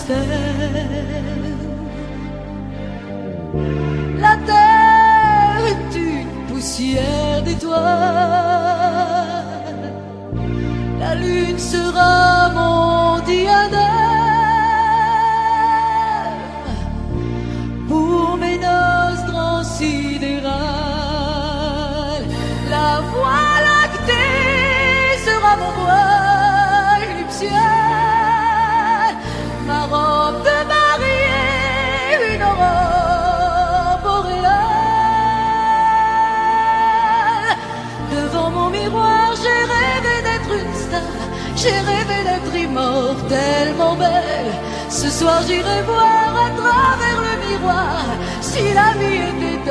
ciel. La terre est une poussière d'étoiles, la lune sera mon diadème pour mes noces transsidérales. La voie lactée sera mon voile nuptial, ma robe de mariée, une aurore boréale. Devant mon miroir, j'ai rêvé d'être une star, j'ai rêvé d'être immortellement belle. Ce soir j'irai voir à travers le miroir si la vie était